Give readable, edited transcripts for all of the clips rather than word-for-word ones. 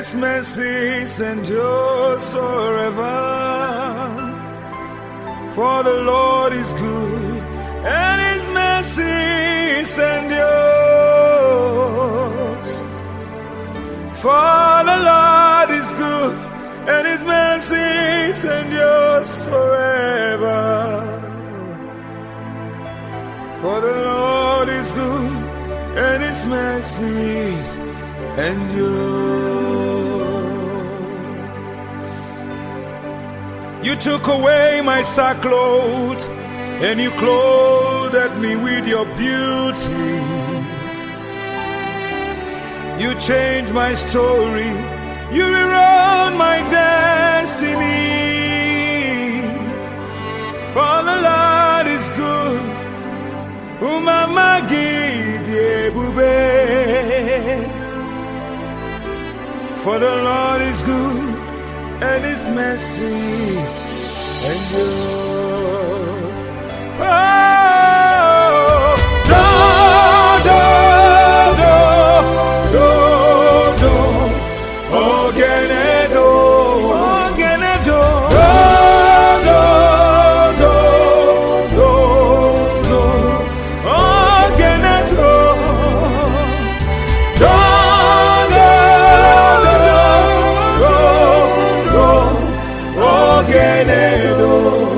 His mercies endures forever. For the Lord is good, and His mercies endures. For the Lord is good, and His mercies endures forever. For the Lord is good, and His mercies endure. You took away my sackcloth, and you clothed me with your beauty. You changed my story, you rewrote my destiny. For the Lord is good, for the Lord is good, and His mercies endure. Oh, do, do, do, do, do. Oh, Genedo, oh, Genedo. Do, do, do, do, do. Oh, Genedo. Do, do, do, do, do. Oh, Genedo.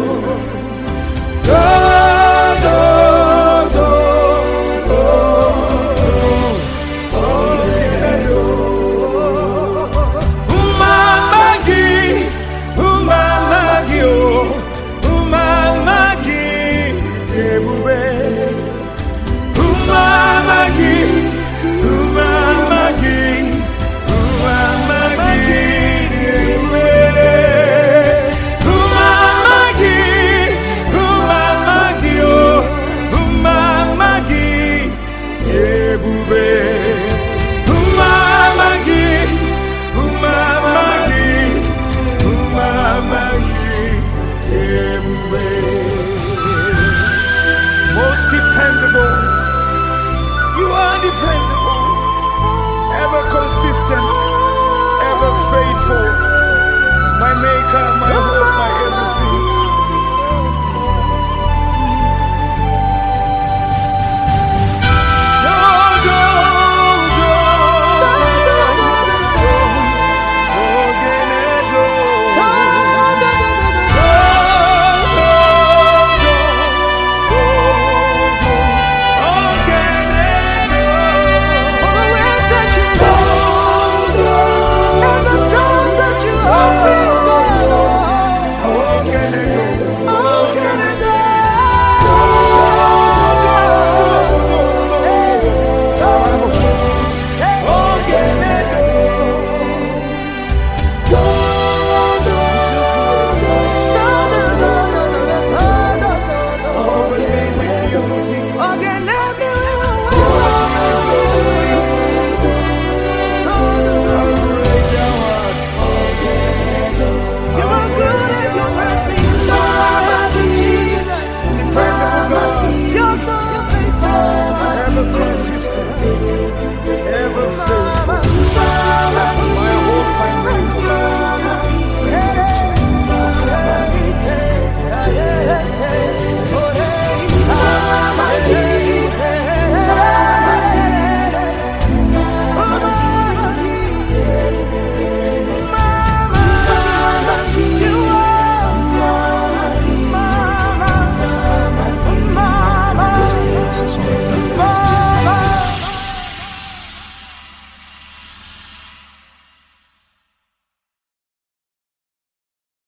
Most dependable, you are dependable, ever consistent, ever faithful, my maker, my